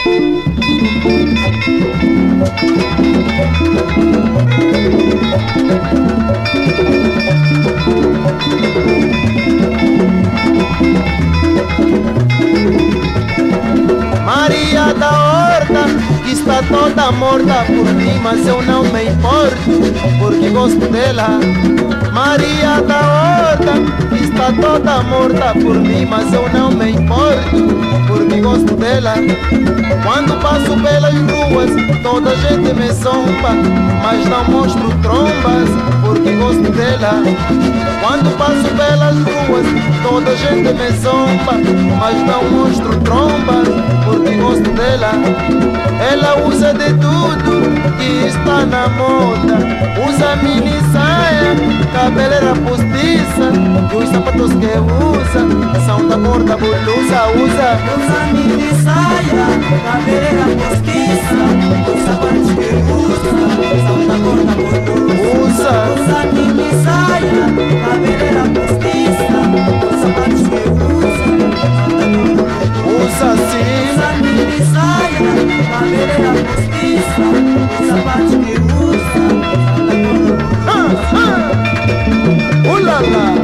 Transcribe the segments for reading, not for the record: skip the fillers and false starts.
Maria da Horta, que está toda morta por mim, mas eu não me importo, porque gosto dela. Maria da Horta, que está toda morta por mim, mas eu não me importo, porque gosto dela. Quando passo pelas ruas, toda gente me zomba, mas não mostro trombas, porque gosto dela. Quando passo pelas ruas, toda gente me zomba, mas não mostro trombas, porque gosto dela. Ela usa de tudo que está na moda, usa mini saia, cabeleira postiça, e os sapatos que usa são da cor da blusa. Usa mini saia, cabeleira postiça, os sapatos que usa são da cor da blusa. Usa mini saia, cabeleira postiça, os sapatos que usa são da cor da blusa. Usa sim. Usa mini saia, cabeleira postiça, os sapatos que usa são da cor da blusa. Ulala!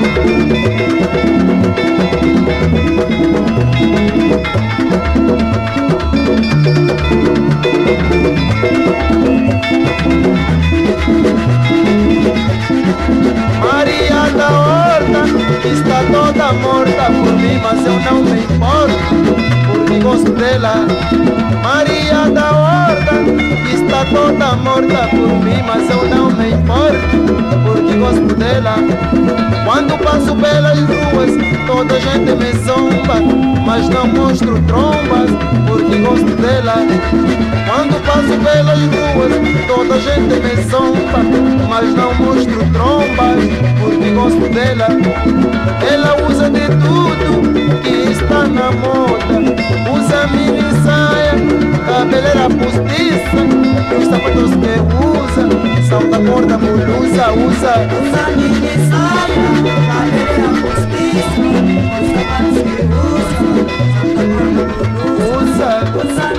Maria da Horta, que está toda morta por mim, mas eu não me importo, porque gosto dela. Maria da Horta, que está toda morta por mim, mas eu não me importo, porque gosto dela. Quando passo pelas ruas, toda gente me zomba, mas não mostro trombas, porque gosto dela. Quando passo pelas ruas, toda gente me zomba, mas não mostro trombas, porque gosto dela. Ela usa de tudo que está na moda, usa mini saia, cabeleira postiça, e os sapatos que usa são da cor da blusa. Usa mini saia, cabeleira postiça, os sapatos que usa são da cor da blusa. Usa